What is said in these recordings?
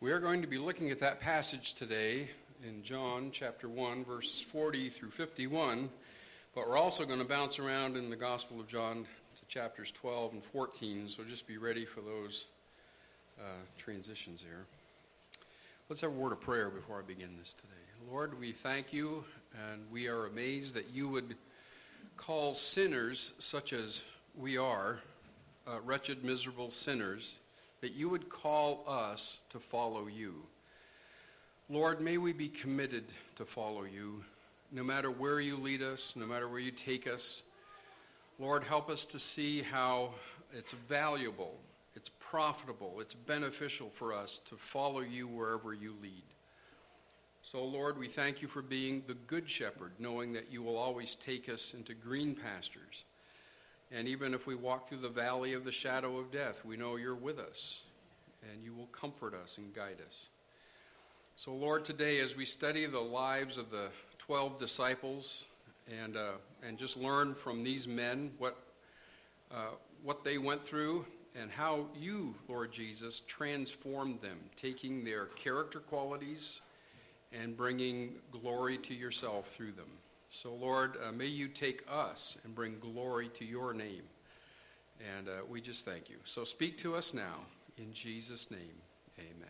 We are going to be looking at that passage today in John chapter 1, verses 40 through 51, but we're also going to bounce around in the Gospel of John to chapters 12 and 14, so just be ready for those transitions here. Let's have a word of prayer before I begin this today. Lord, we thank you, and we are amazed that you would call sinners such as we are, wretched, miserable sinners, that you would call us to follow you. Lord, may we be committed to follow you, no matter where you lead us, no matter where you take us. Lord, help us to see how it's valuable, it's profitable, it's beneficial for us to follow you wherever you lead. So, Lord, we thank you for being the good shepherd, knowing that you will always take us into green pastures. And even if we walk through the valley of the shadow of death, we know you're with us, and you will comfort us and guide us. So, Lord, today as we study the lives of the 12 disciples and just learn from these men what they went through and how you, Lord Jesus, transformed them, taking their character qualities and bringing glory to yourself through them. So, Lord, may you take us and bring glory to your name. And we just thank you. So speak to us now. In Jesus' name, amen.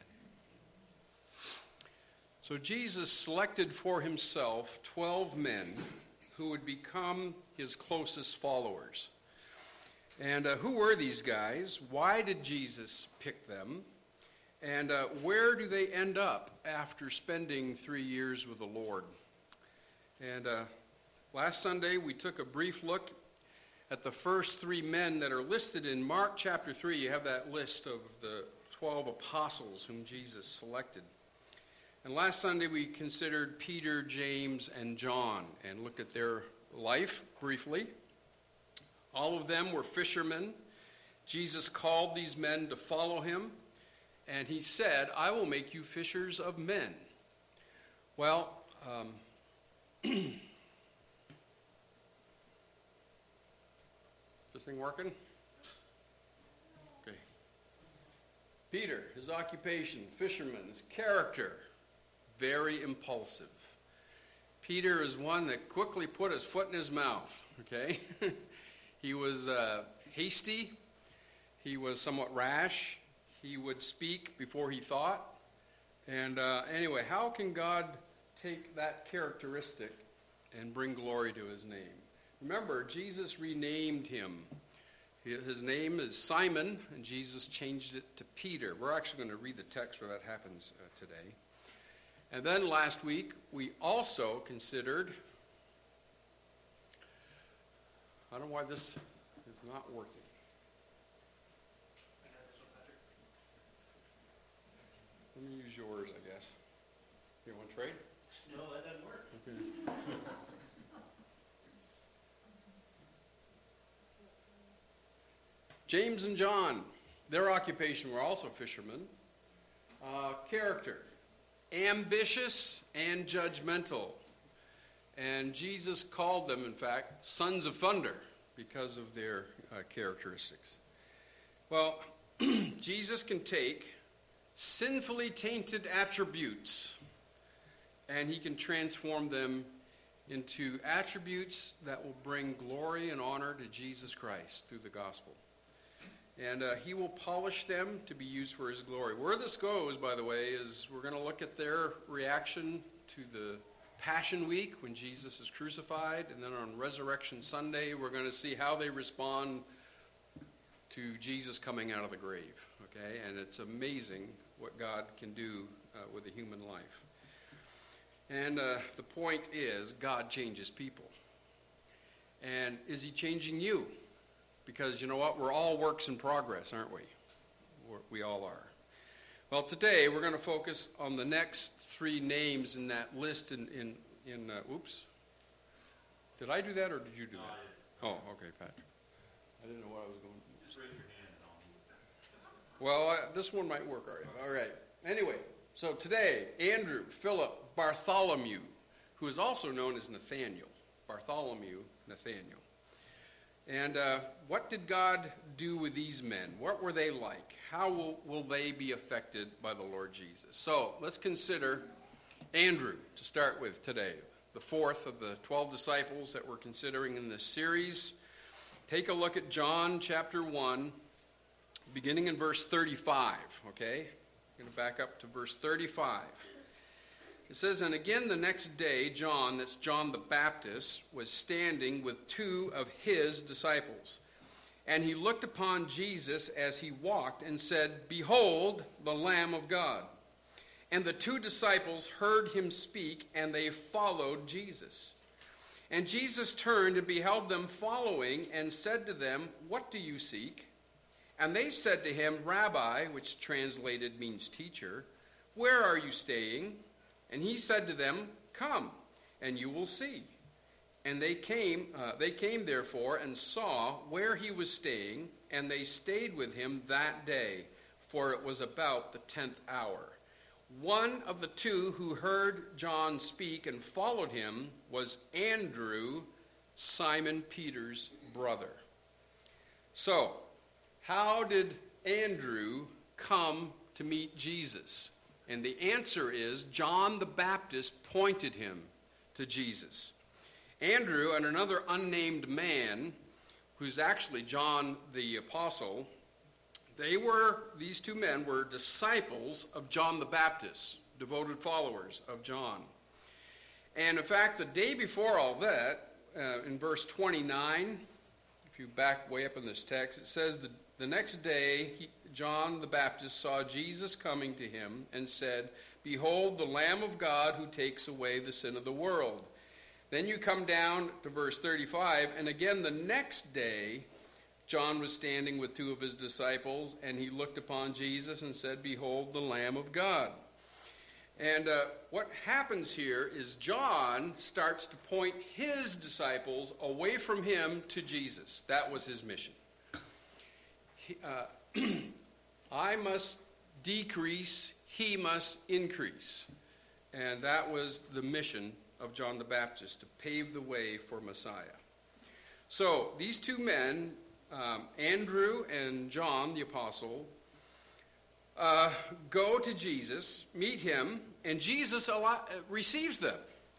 So Jesus selected for himself 12 men who would become his closest followers. And who were these guys? Why did Jesus pick them? And where do they end up after spending 3 years with the Lord? And last Sunday, we took a brief look at the first 3 men that are listed in Mark chapter 3. You have that list of the 12 apostles whom Jesus selected. And last Sunday, we considered Peter, James, and John and looked at their life briefly. All of them were fishermen. Jesus called these men to follow him, and he said, "I will make you fishers of men." Well, this thing working? Okay. Peter, his occupation, fisherman, his character, very impulsive. Peter is one that quickly put his foot in his mouth, okay? He was hasty. He was somewhat rash. He would speak before he thought. And anyway, how can God take that characteristic and bring glory to his name? Remember, Jesus renamed him. His name is Simon, and Jesus changed it to Peter. We're actually going to read the text where that happens today. And then last week, we also considered, I don't know why this is not working. Let me use yours, I guess. You want to trade? No, that doesn't work. Okay. James and John, their occupation were also fishermen. Character, ambitious and judgmental. And Jesus called them, in fact, sons of thunder because of their characteristics. Well, Jesus can take sinfully tainted attributes and he can transform them into attributes that will bring glory and honor to Jesus Christ through the gospel. And he will polish them to be used for his glory. Where this goes, by the way, is we're going to look at their reaction to the Passion Week when Jesus is crucified. And then on Resurrection Sunday, we're going to see how they respond to Jesus coming out of the grave. Okay? And it's amazing what God can do with a human life. And the point is, God changes people. And is he changing you? Because you know what? We're all works in progress, aren't we? We all are. Well, today we're going to focus on the next 3 names in that list oops. Did I do that or did you do that? Oh, okay, Patrick. I didn't know what I was going to do. Just raise your hand and I'll move. Well, this one might work all right. Anyway, so today, Andrew, Philip, Bartholomew, who is also known as Nathaniel. Bartholomew, Nathaniel. And what did God do with these men? What were they like? How will they be affected by the Lord Jesus? So let's consider Andrew to start with today, the fourth of the 12 disciples that we're considering in this series. Take a look at John chapter 1, beginning in verse 35, okay? I'm going to back up to verse 35. It says, "And again the next day, John," that's John the Baptist, "was standing with two of his disciples. And he looked upon Jesus as he walked and said, 'Behold, the Lamb of God.' And the two disciples heard him speak, and they followed Jesus. And Jesus turned and beheld them following, and said to them, 'What do you seek?' And they said to him, 'Rabbi,'" which translated means teacher, "'where are you staying?' And he said to them, 'Come, and you will see.' And they came therefore and saw where he was staying, and they stayed with him that day, for it was about the 10th hour. One of the two who heard John speak and followed him was Andrew, Simon Peter's brother." So, how did Andrew come to meet Jesus? And the answer is John the Baptist pointed him to Jesus. Andrew and another unnamed man, who's actually John the Apostle, these two men were disciples of John the Baptist, devoted followers of John. And in fact, the day before all that, in verse 29, if you back way up in this text, it says, the next day, John the Baptist saw Jesus coming to him and said, "Behold, the Lamb of God who takes away the sin of the world." Then you come down to verse 35, "And again the next day, John was standing with two of his disciples, and he looked upon Jesus and said, 'Behold, the Lamb of God.'" And what happens here is John starts to point his disciples away from him to Jesus. That was his mission. I must decrease, he must increase. And that was the mission of John the Baptist, to pave the way for Messiah. So these two men, Andrew and John the Apostle, go to Jesus, meet him, and Jesus receives them.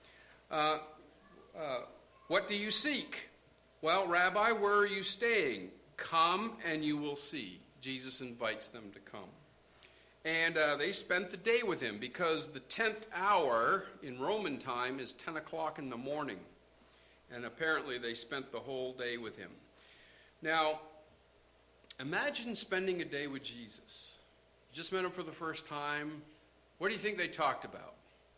"What do you seek?" "Well, Rabbi, where are you staying?" "Come and you will see." Jesus invites them to come. And they spent the day with him, because the 10th hour in Roman time is 10 o'clock in the morning. And apparently they spent the whole day with him. Now, imagine spending a day with Jesus. You just met him for the first time. What do you think they talked about?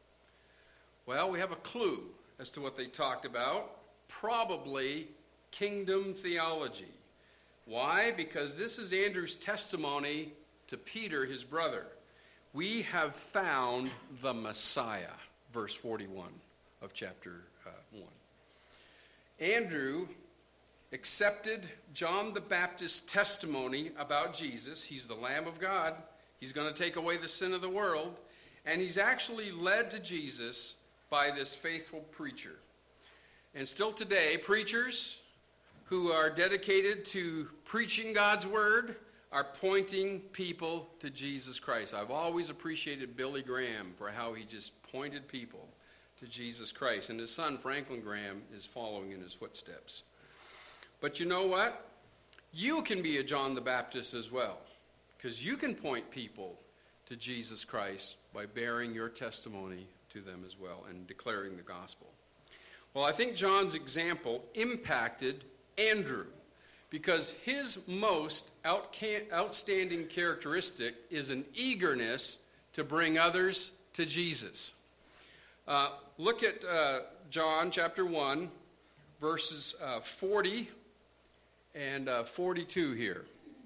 Well, we have a clue as to what they talked about. Probably kingdom theology. Why? Because this is Andrew's testimony to Peter, his brother. "We have found the Messiah," verse 41 of chapter 1. Andrew accepted John the Baptist's testimony about Jesus. He's the Lamb of God. He's going to take away the sin of the world. And he's actually led to Jesus by this faithful preacher. And still today, preachers who are dedicated to preaching God's word are pointing people to Jesus Christ. I've always appreciated Billy Graham for how he just pointed people to Jesus Christ. And his son, Franklin Graham, is following in his footsteps. But you know what? You can be a John the Baptist as well, because you can point people to Jesus Christ by bearing your testimony to them as well and declaring the gospel. Well, I think John's example impacted Andrew, because his most outstanding characteristic is an eagerness to bring others to Jesus. Look at John chapter 1, verses 40 and 42 here.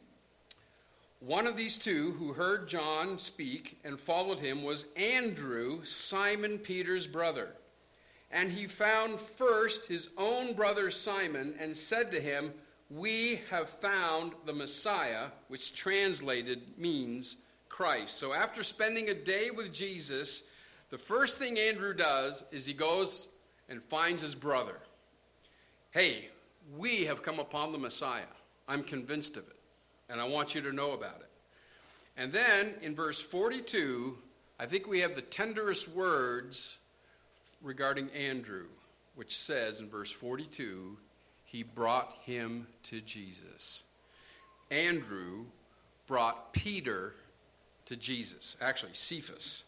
"One of these two who heard John speak and followed him was Andrew, Simon Peter's brother. And he found first his own brother Simon and said to him, 'We have found the Messiah,'" which translated means Christ. So after spending a day with Jesus, the first thing Andrew does is he goes and finds his brother. "Hey, we have come upon the Messiah. I'm convinced of it, and I want you to know about it. And then in verse 42, I think we have the tenderest words regarding Andrew, which says in verse 42, he brought him to Jesus. Andrew brought Peter to Jesus. Actually, Cephas.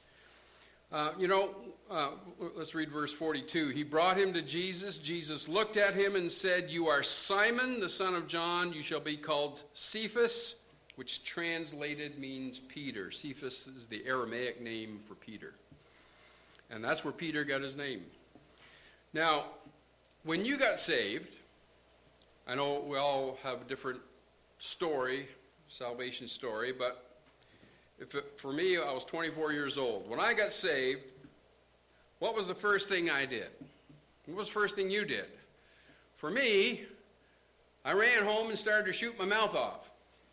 Let's read verse 42. He brought him to Jesus. Jesus looked at him and said, "You are Simon, the son of John. You shall be called Cephas," which translated means Peter. Cephas is the Aramaic name for Peter. And that's where Peter got his name. Now, when you got saved, I know we all have a different story, salvation story, but for me, I was 24 years old. When I got saved, what was the first thing I did? What was the first thing you did? For me, I ran home and started to shoot my mouth off.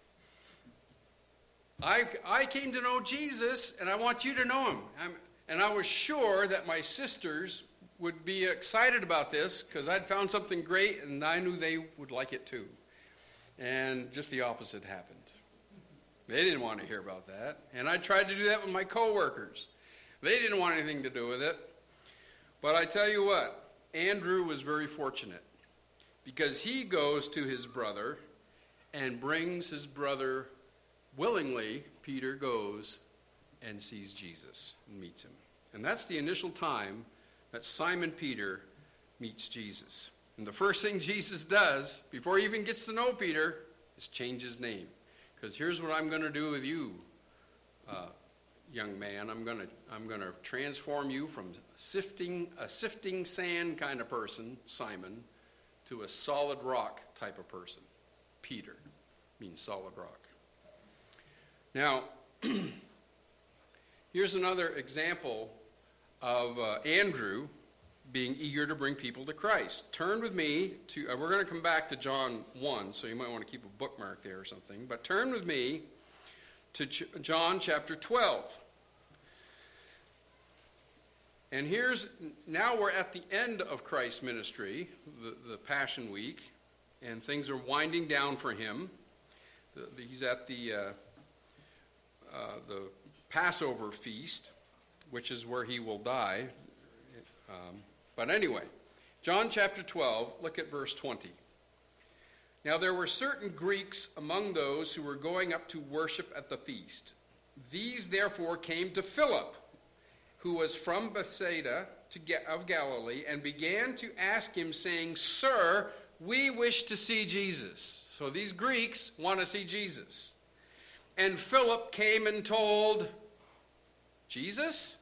I came to know Jesus, and I want you to know him. And I was sure that my sisters would be excited about this because I'd found something great, and I knew they would like it too. And just the opposite happened. They didn't want to hear about that. And I tried to do that with my coworkers. They didn't want anything to do with it. But I tell you what, Andrew was very fortunate because he goes to his brother and brings his brother willingly. Peter goes and sees Jesus and meets him. And that's the initial time that Simon Peter meets Jesus. And the first thing Jesus does, before he even gets to know Peter, is change his name. Because here's what I'm going to do with you, young man. I'm going to transform you from a sifting sand kind of person, Simon, to a solid rock type of person. Peter means solid rock. Now, here's another example of Andrew being eager to bring people to Christ. Turn with me to, we're going to come back to John 1, so you might want to keep a bookmark there or something. But turn with me to John chapter 12. And now we're at the end of Christ's ministry, the Passion Week, and things are winding down for him. He's at the Passover feast, which is where he will die. But anyway, John chapter 12, look at verse 20. Now there were certain Greeks among those who were going up to worship at the feast. These therefore came to Philip, who was from Bethsaida of Galilee, and began to ask him, saying, "Sir, we wish to see Jesus." So these Greeks want to see Jesus. And Philip came and told Jesus?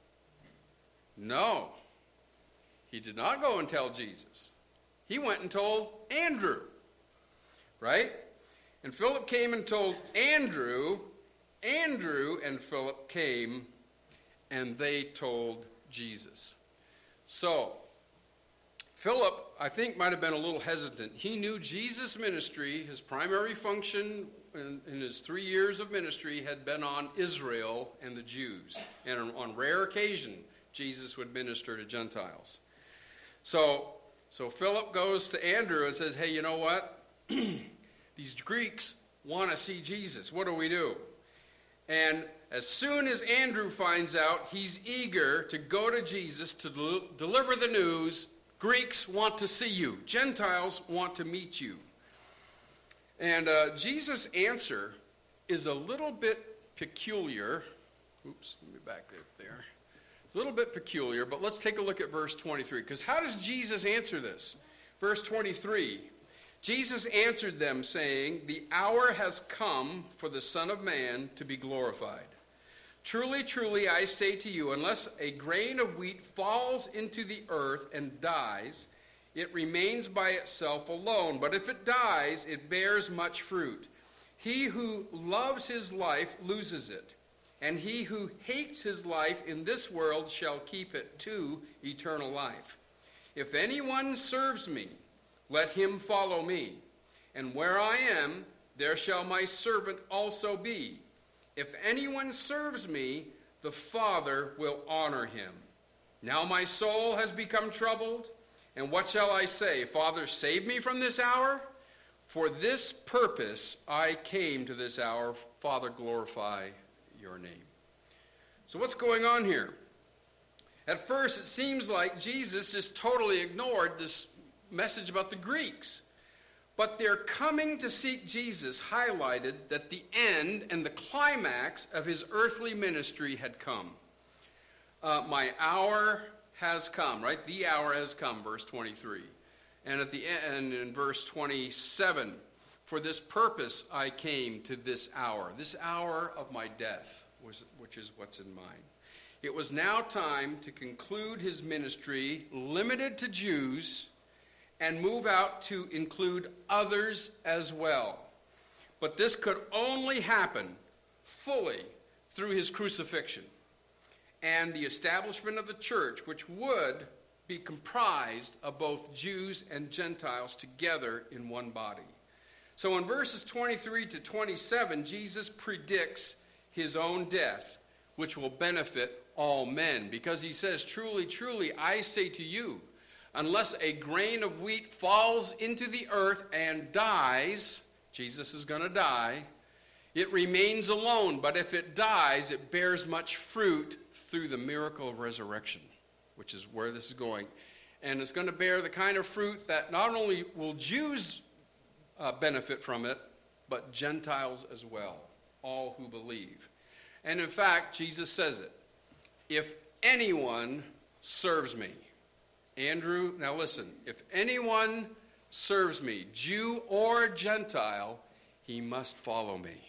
No. He did not go and tell Jesus. He went and told Andrew, right? And Philip came and told Andrew. Andrew and Philip came and they told Jesus. So, Philip, I think, might have been a little hesitant. He knew Jesus' ministry, his primary function in his 3 years of ministry had been on Israel and the Jews. And on rare occasion, Jesus would minister to Gentiles. So Philip goes to Andrew and says, "Hey, you know what? These Greeks want to see Jesus. What do we do?" And as soon as Andrew finds out, he's eager to go to Jesus to deliver the news. Greeks want to see you. Gentiles want to meet you. And Jesus' answer is a little bit peculiar. Oops, let me back up there. A little bit peculiar, but let's take a look at verse 23. Because how does Jesus answer this? Verse 23, Jesus answered them, saying, "The hour has come for the Son of Man to be glorified. Truly, truly, I say to you, unless a grain of wheat falls into the earth and dies, it remains by itself alone. But if it dies, it bears much fruit. He who loves his life loses it. And he who hates his life in this world shall keep it to eternal life. If anyone serves me, let him follow me. And where I am, there shall my servant also be. If anyone serves me, the Father will honor him. Now my soul has become troubled, And what shall I say? Father, save me from this hour? For this purpose I came to this hour. Father, glorify your name. So what's going on here? At first, it seems like Jesus just totally ignored this message about the Greeks. But their coming to seek Jesus highlighted that the end and the climax of his earthly ministry had come. My hour has come, right? The hour has come, verse 23. And at the end, in verse 27, for this purpose I came to this hour of my death, which is what's in mind. It was now time to conclude his ministry, limited to Jews, and move out to include others as well. But this could only happen fully through his crucifixion and the establishment of the church, which would be comprised of both Jews and Gentiles together in one body. So in verses 23 to 27, Jesus predicts his own death, which will benefit all men, because he says, truly, truly, I say to you, unless a grain of wheat falls into the earth and dies, Jesus is going to die, it remains alone. But if it dies, it bears much fruit through the miracle of resurrection, which is where this is going. And it's going to bear the kind of fruit that not only will Jews benefit from it, but Gentiles as well, all who believe. And in fact, Jesus says it. If anyone serves me, Andrew, now listen, if anyone serves me, Jew or Gentile, he must follow me.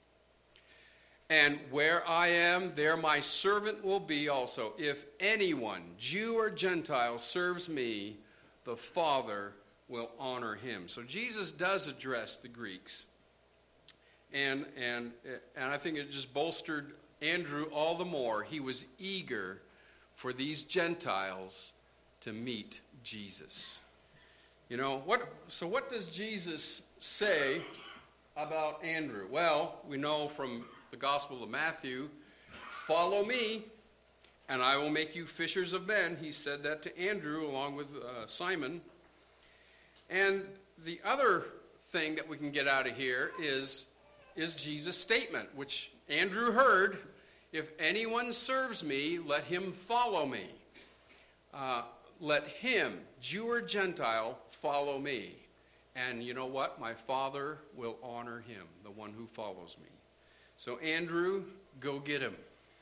And where I am, there my servant will be also. If anyone, Jew or Gentile, serves me, the Father will honor him. So Jesus does address the Greeks. And I think it just bolstered Andrew all the more. He was eager for these Gentiles to meet Jesus. You know, what does Jesus say about Andrew? Well, we know from the Gospel of Matthew, follow me, and I will make you fishers of men. He said that to Andrew along with Simon. And the other thing that we can get out of here is Jesus' statement, which Andrew heard, if anyone serves me, let him follow me. Let him, Jew or Gentile, follow me. And you know what? My Father will honor him, the one who follows me. So Andrew, go get him.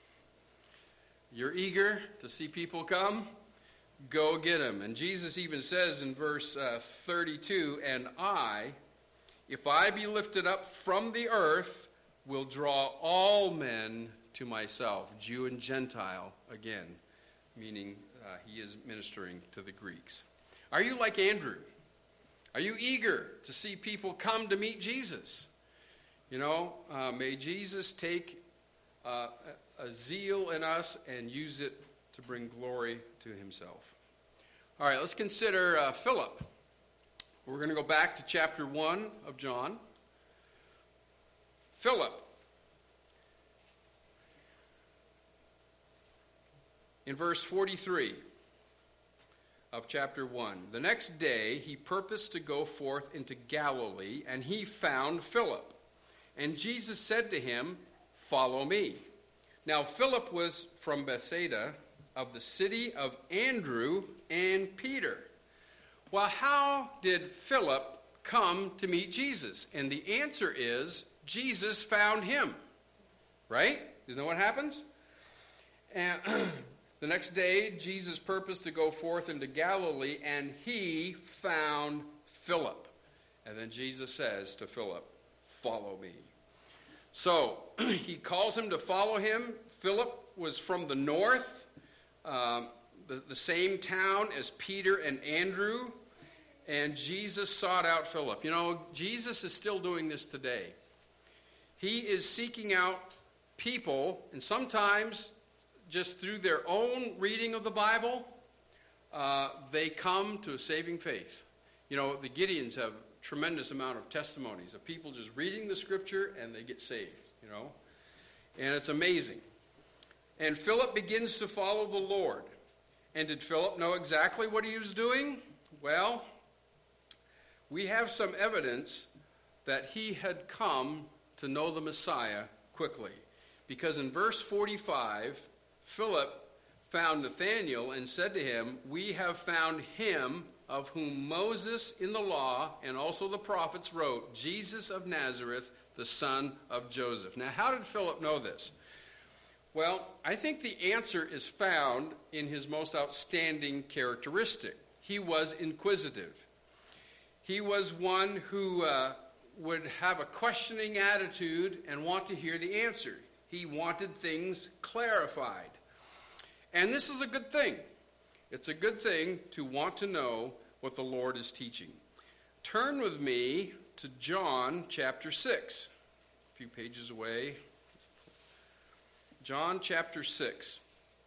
You're eager to see people come? Go get him. And Jesus even says in verse 32, and I, if I be lifted up from the earth, will draw all men to myself, Jew and Gentile, again, meaning he is ministering to the Greeks. Are you like Andrew? Are you eager to see people come to meet Jesus? You know, may Jesus take a zeal in us and use it to bring glory to himself. All right, let's consider Philip. We're going to go back to chapter 1 of John. Philip. In verse 43 of chapter 1, the next day he purposed to go forth into Galilee, and he found Philip. And Jesus said to him, follow me. Now Philip was from Bethsaida, of the city of Andrew and Peter. Well, how did Philip come to meet Jesus? And the answer is, Jesus found him. Right? Isn't that what happens? And the next day, Jesus purposed to go forth into Galilee, and he found Philip. And then Jesus says to Philip, follow me. So he calls him to follow him. Philip was from the north, the same town as Peter and Andrew, and Jesus sought out Philip. You know, Jesus is still doing this today. He is seeking out people, and sometimes just through their own reading of the Bible, they come to a saving faith. You know, the Gideons have a tremendous amount of testimonies of people just reading the scripture and they get saved, you know. And it's amazing. And Philip begins to follow the Lord. And did Philip know exactly what he was doing? Well, we have some evidence that he had come to know the Messiah quickly. Because in verse 45, Philip found Nathanael and said to him, "We have found him of whom Moses in the law and also the prophets wrote, Jesus of Nazareth, the son of Joseph." Now, how did Philip know this? Well, I think the answer is found in his most outstanding characteristic. He was inquisitive. He was one who would have a questioning attitude and want to hear the answer. He wanted things clarified. And this is a good thing. It's a good thing to want to know what the Lord is teaching. Turn with me to John chapter 6. A few pages away. John chapter 6.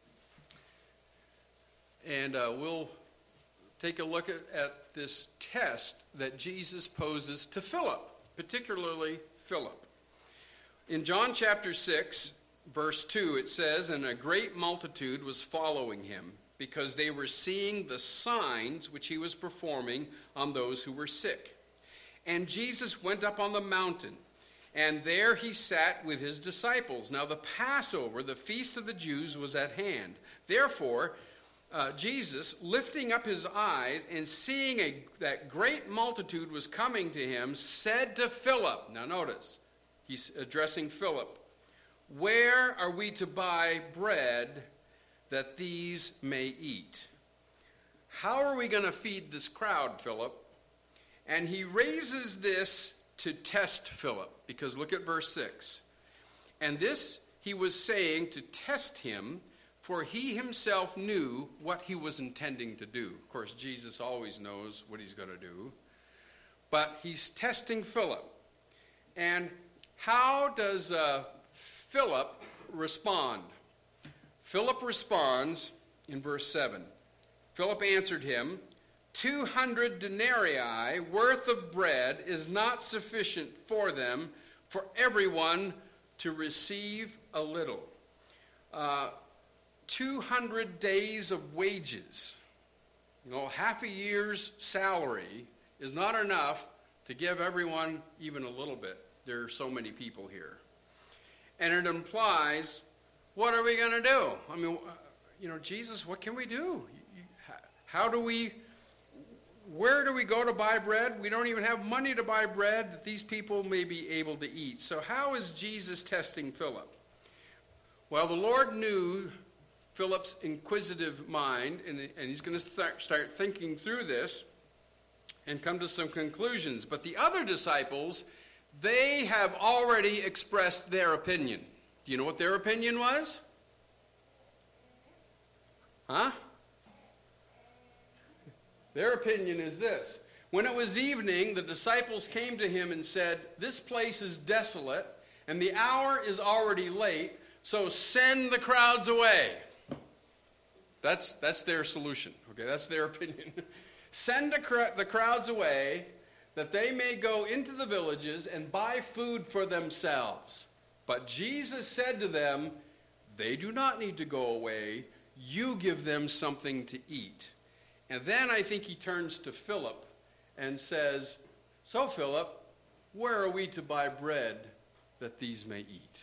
And we'll take a look at this test that Jesus poses to Philip, particularly Philip. In John chapter 6, verse 2, it says, "And a great multitude was following him, because they were seeing the signs which he was performing on those who were sick. And Jesus went up on the mountain, and there he sat with his disciples. Now the Passover, the feast of the Jews, was at hand. Therefore, Jesus, lifting up his eyes and seeing that great multitude was coming to him, said to Philip," now notice, he's addressing Philip, "Where are we to buy bread that these may eat?" How are we going to feed this crowd, Philip? And he raises this to test Philip, because look at verse 6. "And this he was saying to test him, for he himself knew what he was intending to do." Of course, Jesus always knows what he's going to do. But he's testing Philip. And how does Philip respond? Philip responds in verse 7. Philip answered him, 200 denarii worth of bread is not sufficient for them, for everyone to receive a little. 200 days of wages, half a year's salary is not enough to give everyone even a little bit. There are so many people here. And it implies, what are we going to do? I mean, Jesus, what can we do? Where do we go to buy bread? We don't even have money to buy bread that these people may be able to eat. So how is Jesus testing Philip? Well, the Lord knew Philip's inquisitive mind, and he's going to start thinking through this and come to some conclusions. But the other disciples, they have already expressed their opinion. Do you know what their opinion was? Huh? Their opinion is this. When it was evening, the disciples came to him and said, "This place is desolate, and the hour is already late, so send the crowds away." That's their solution. Okay, that's their opinion. Send the crowds away, that they may go into the villages and buy food for themselves. But Jesus said to them, "They do not need to go away. You give them something to eat." And then I think he turns to Philip and says, "So Philip, where are we to buy bread that these may eat?"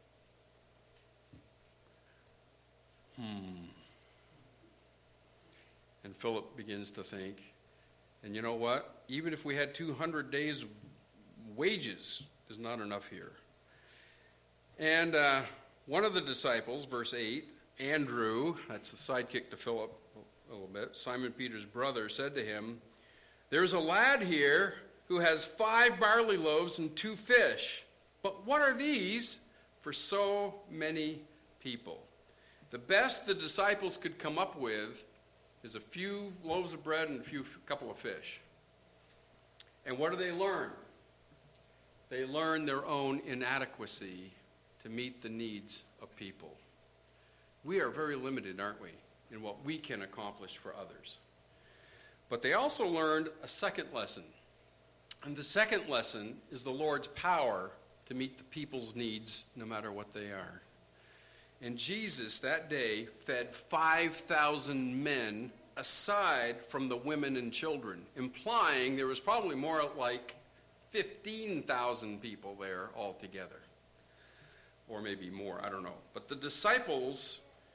And Philip begins to think, and you know what? Even if we had 200 days of wages, is not enough here. And one of the disciples, verse 8, Andrew, that's the sidekick to Philip a little bit, Simon Peter's brother, said to him, "There's a lad here who has 5 barley loaves and 2 fish. But what are these for so many people?" The best the disciples could come up with is a few loaves of bread and a couple of fish. And what do they learn? They learn their own inadequacy to meet the needs of people. We are very limited, aren't we, in what we can accomplish for others. But they also learned a second lesson. And the second lesson is the Lord's power to meet the people's needs no matter what they are. And Jesus that day fed 5,000 men aside from the women and children, implying there was probably more like 15,000 people there altogether. Or maybe more, I don't know. But the disciples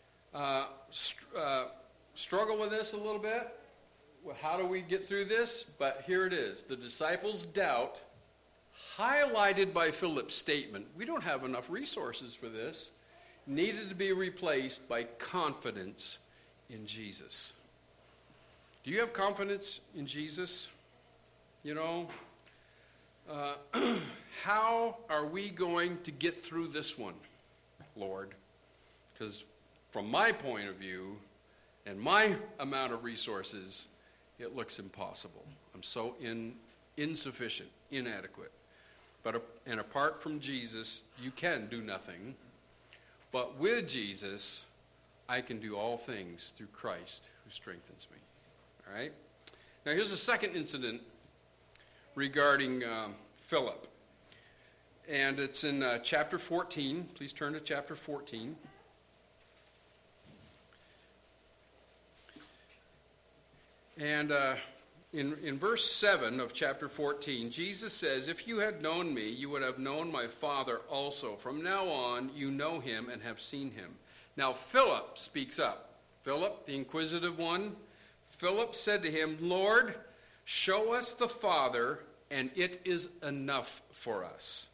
struggle with this a little bit. Well, how do we get through this? But here it is. The disciples' doubt, highlighted by Philip's statement, we don't have enough resources for this, needed to be replaced by confidence in Jesus. Do you have confidence in Jesus? You know, how are we going to get through this one, Lord? Because from my point of view and my amount of resources, it looks impossible. I'm so insufficient, inadequate. And apart from Jesus, you can do nothing. But with Jesus, I can do all things through Christ who strengthens me. All right? Now here's a second incident regarding Philip. And it's in chapter 14. Please turn to chapter 14. And in verse 7 of chapter 14, Jesus says, "If you had known me, you would have known my Father also. From now on, you know him and have seen him." Now Philip speaks up. Philip, the inquisitive one, Philip said to him, "Lord, show us the Father, and it is enough for us."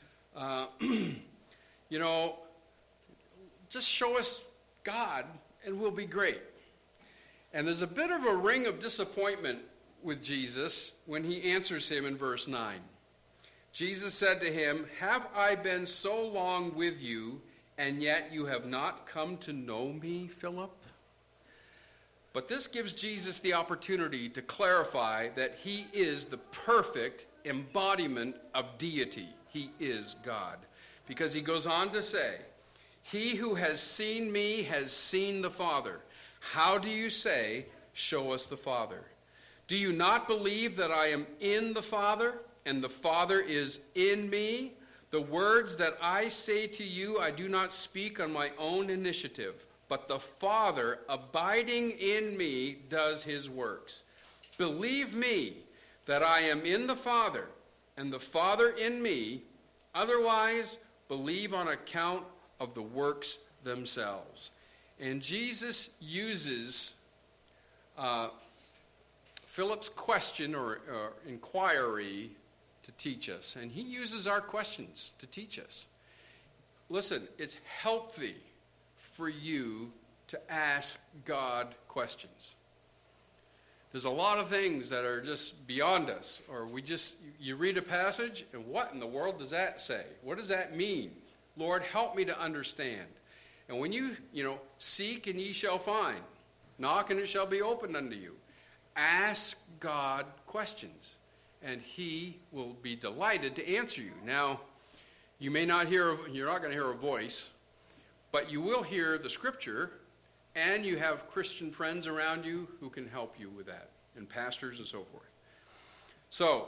You know, just show us God, and we'll be great. And there's a bit of a ring of disappointment with Jesus when he answers him in verse 9. Jesus said to him, "Have I been so long with you, and yet you have not come to know me, Philip?" But this gives Jesus the opportunity to clarify that he is the perfect embodiment of deity. He is God. Because he goes on to say, "He who has seen me has seen the Father. How do you say, 'Show us the Father'? Do you not believe that I am in the Father, and the Father is in me? The words that I say to you, I do not speak on my own initiative, but the Father abiding in me does his works. Believe me that I am in the Father, and the Father in me. Otherwise, believe on account of the works themselves." And Jesus uses Philip's question or inquiry to teach us. And he uses our questions to teach us. Listen, it's healthy for you to ask God questions. There's a lot of things that are just beyond us. Or you read a passage, and what in the world does that say? What does that mean? Lord, help me to understand. And when you seek and ye shall find. Knock and it shall be opened unto you. Ask God questions, and he will be delighted to answer you. Now, you're not going to hear a voice, but you will hear the scripture, and you have Christian friends around you who can help you with that, and pastors and so forth. So,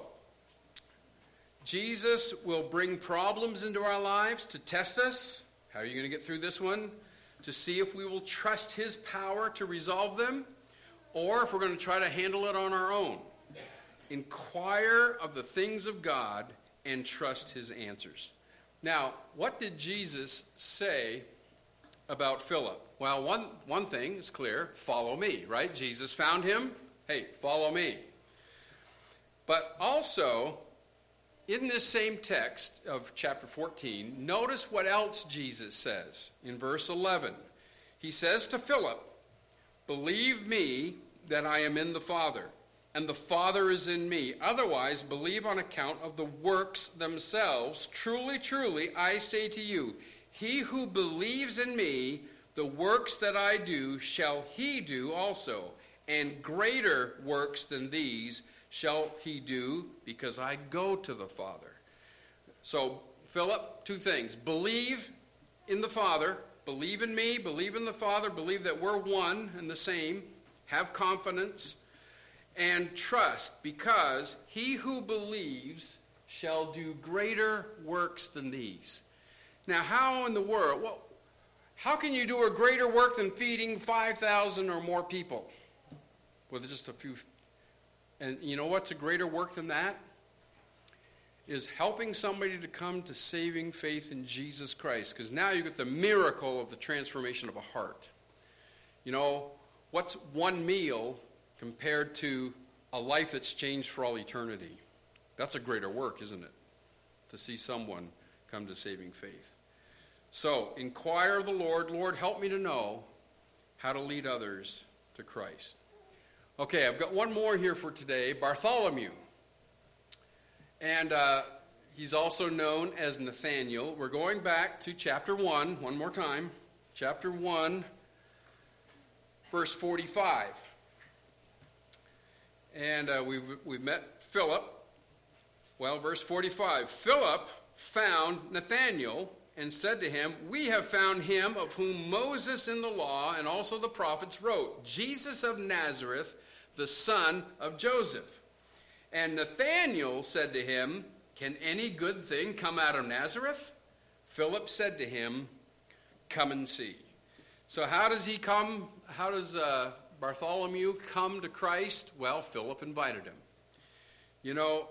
Jesus will bring problems into our lives to test us. How are you going to get through this one? To see if we will trust his power to resolve them, or if we're going to try to handle it on our own. Inquire of the things of God and trust his answers. Now, what did Jesus say about Philip? Well, one thing is clear. Follow me, right? Jesus found him. Hey, follow me. But also, in this same text of chapter 14, notice what else Jesus says in verse 11. He says to Philip, "Believe me that I am in the Father, and the Father is in me. Otherwise, believe on account of the works themselves. Truly, truly, I say to you, he who believes in me, the works that I do shall he do also, and greater works than these shall he do, because I go to the Father." So, Philip, two things. Believe in the Father. Believe in me. Believe in the Father. Believe that we're one and the same. Have confidence. And trust, because he who believes shall do greater works than these. Now, how in the world? Well, how can you do a greater work than feeding 5,000 or more people? with just a few. And you know what's a greater work than that? Is helping somebody to come to saving faith in Jesus Christ. Because now you get the miracle of the transformation of a heart. You know, what's one meal compared to a life that's changed for all eternity? That's a greater work, isn't it? To see someone come to saving faith. So, inquire of the Lord, Lord, help me to know how to lead others to Christ. Okay, I've got one more here for today, Bartholomew. And he's also known as Nathaniel. We're going back to chapter 1, one more time. Chapter 1, verse 45. And we've met Philip. Well, verse 45. Philip found Nathanael and said to him, we have found him of whom Moses in the law and also the prophets wrote, Jesus of Nazareth, the son of Joseph. And Nathanael said to him, can any good thing come out of Nazareth? Philip said to him, come and see. So how does he come? How does Bartholomew come to Christ? Well, Philip invited him. You know,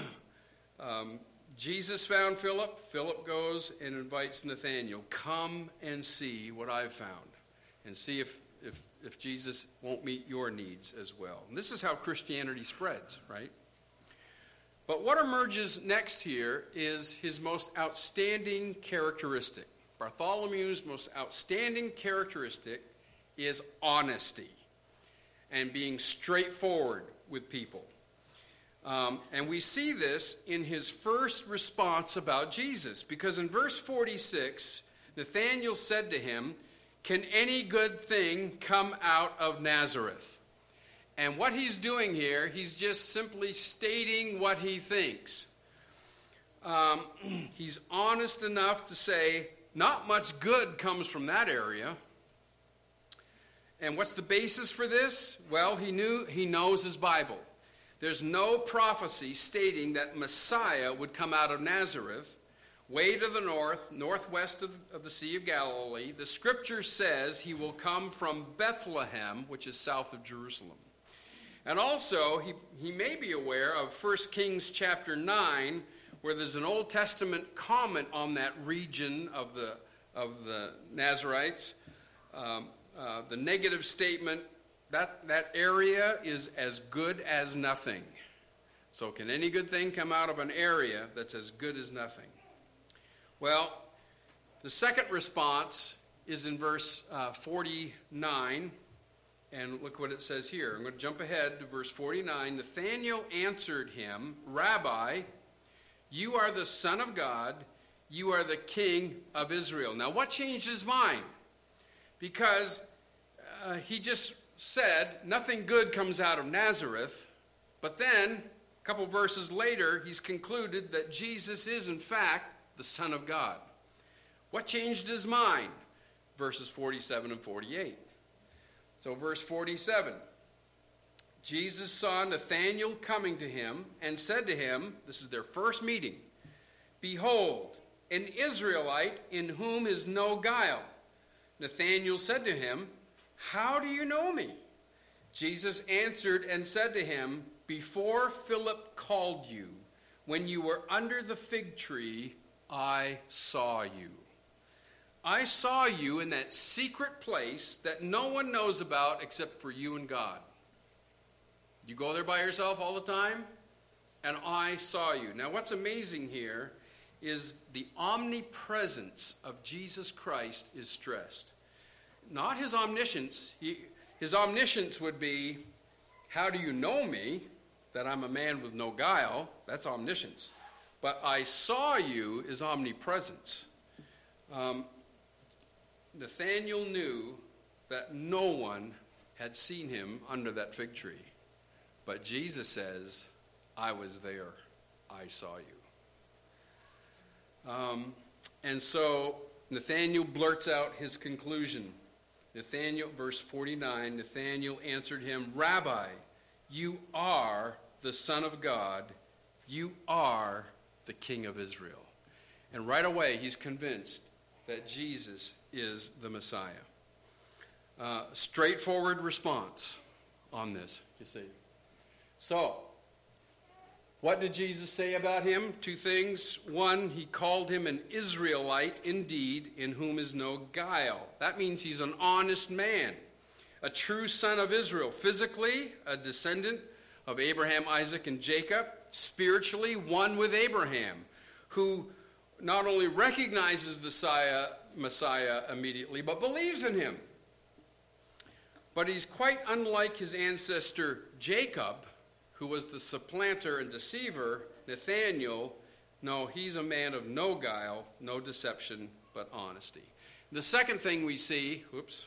Jesus found Philip. Philip goes and invites Nathanael. Come and see what I've found. And see if Jesus won't meet your needs as well. And this is how Christianity spreads, right? But what emerges next here is his most outstanding characteristic. Bartholomew's most outstanding characteristic is honesty and being straightforward with people. And we see this in his first response about Jesus, because in verse 46, Nathanael said to him, can any good thing come out of Nazareth? And what he's doing here, he's just simply stating what he thinks. He's honest enough to say, not much good comes from that area. And what's the basis for this? Well, he knows his Bible. There's no prophecy stating that Messiah would come out of Nazareth, way to the north, northwest of the Sea of Galilee. The scripture says he will come from Bethlehem, which is south of Jerusalem. And also, he may be aware of 1 Kings chapter 9, where there's an Old Testament comment on that region of the Nazarites. The negative statement, that area is as good as nothing. So can any good thing come out of an area that's as good as nothing? Well, the second response is in verse 49. And look what it says here. I'm going to jump ahead to verse 49. Nathanael answered him, Rabbi, you are the Son of God. You are the King of Israel. Now, what changed his mind? Because he just said, nothing good comes out of Nazareth. But then, a couple verses later, he's concluded that Jesus is, in fact, the Son of God. What changed his mind? Verses 47 and 48. So verse 47, Jesus saw Nathanael coming to him and said to him, this is their first meeting, behold, an Israelite in whom is no guile. Nathanael said to him, how do you know me? Jesus answered and said to him, before Philip called you, when you were under the fig tree, I saw you. I saw you in that secret place that no one knows about except for you and God. You go there by yourself all the time, and I saw you. Now, what's amazing here is the omnipresence of Jesus Christ is stressed. Not his omniscience. His omniscience would be, how do you know me, that I'm a man with no guile? That's omniscience. But I saw you is omnipresence. Nathanael knew that no one had seen him under that fig tree. But Jesus says, I was there. I saw you. And so Nathanael blurts out his conclusion. Nathanael, verse 49, Nathanael answered him, Rabbi, you are the Son of God. You are the King of Israel. And right away he's convinced that Jesus is the Messiah. Straightforward response. on this, you see. So, what did Jesus say about him? Two things. One, he called him an Israelite indeed, in whom is no guile. That means he's an honest man, a true son of Israel. Physically, a descendant of Abraham, Isaac, and Jacob. Spiritually, one with Abraham, who not only recognizes the Messiah immediately, but believes in him. But he's quite unlike his ancestor Jacob, who was the supplanter and deceiver, Nathaniel. No, he's a man of no guile, no deception, but honesty. The second thing we see,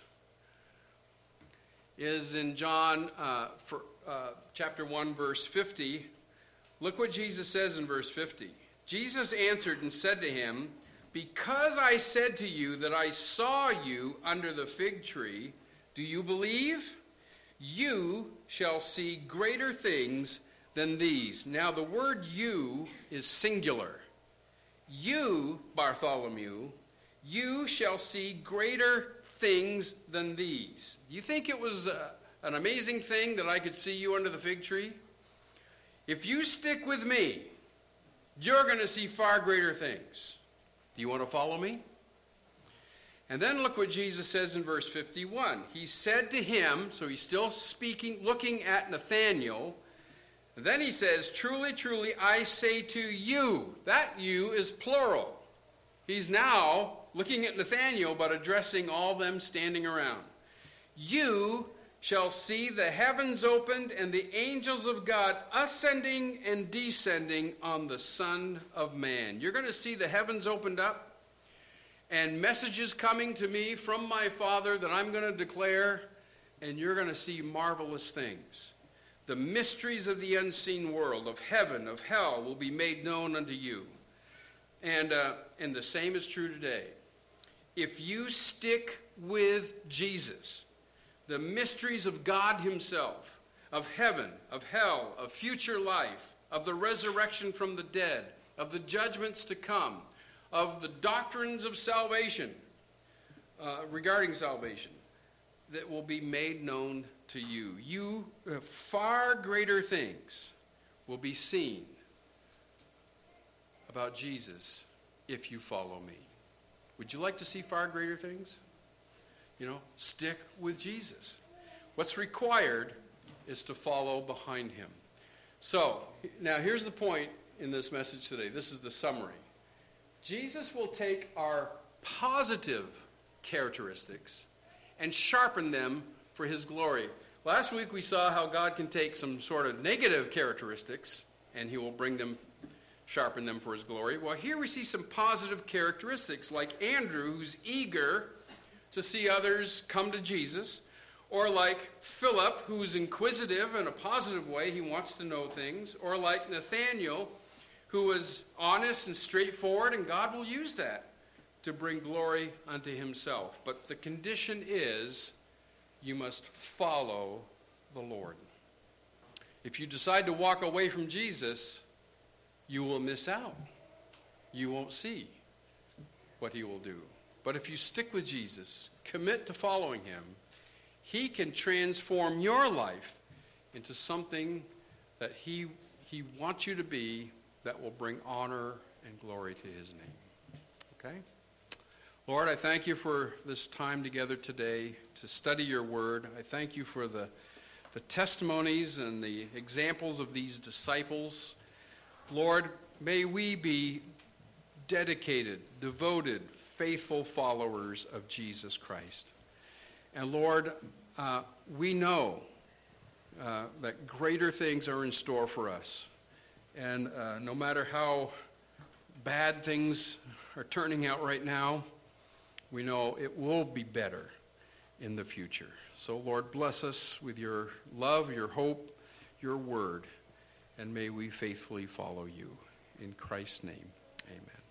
is in John chapter 1, verse 50. Look what Jesus says in verse 50. Jesus answered and said to him, "Because I said to you that I saw you under the fig tree, do you believe? You shall see greater things than these." Now the word "you" is singular. You, Bartholomew, you shall see greater things than these. Do you think it was an amazing thing that I could see you under the fig tree? If you stick with me, you're going to see far greater things. Do you want to follow me? And then look what Jesus says in verse 51. He said to him, so he's still speaking, looking at Nathanael. Then he says, "Truly, truly, I say to you." That "you" is plural. He's now looking at Nathanael, but addressing all them standing around. "You shall see the heavens opened and the angels of God ascending and descending on the Son of Man." You're going to see the heavens opened up and messages coming to me from my Father that I'm going to declare, and you're going to see marvelous things. The mysteries of the unseen world, of heaven, of hell, will be made known unto you. And the same is true today. If you stick with Jesus, the mysteries of God himself, of heaven, of hell, of future life, of the resurrection from the dead, of the judgments to come, of the doctrines of salvation, regarding salvation, that will be made known to you. Far greater things will be seen about Jesus if you follow me. Would you like to see far greater things? Stick with Jesus. What's required is to follow behind him. So, now here's the point in this message today. This is the summary. Jesus will take our positive characteristics and sharpen them for his glory. Last week we saw how God can take some sort of negative characteristics and he will sharpen them for his glory. Well, here we see some positive characteristics, like Andrew, who's eager to see others come to Jesus, or like Philip, who's inquisitive in a positive way, he wants to know things, or like Nathanael, who was honest and straightforward, and God will use that to bring glory unto himself. But the condition is you must follow the Lord. If you decide to walk away from Jesus, you will miss out. You won't see what he will do. But if you stick with Jesus, commit to following him, he can transform your life into something that he wants you to be, that will bring honor and glory to his name. Okay? Lord, I thank you for this time together today to study your word. I thank you for the testimonies and the examples of these disciples. Lord, may we be dedicated, devoted, faithful followers of Jesus Christ. And Lord, we know that greater things are in store for us. And no matter how bad things are turning out right now, we know it will be better in the future. So Lord, bless us with your love, your hope, your word, and may we faithfully follow you. In Christ's name, amen.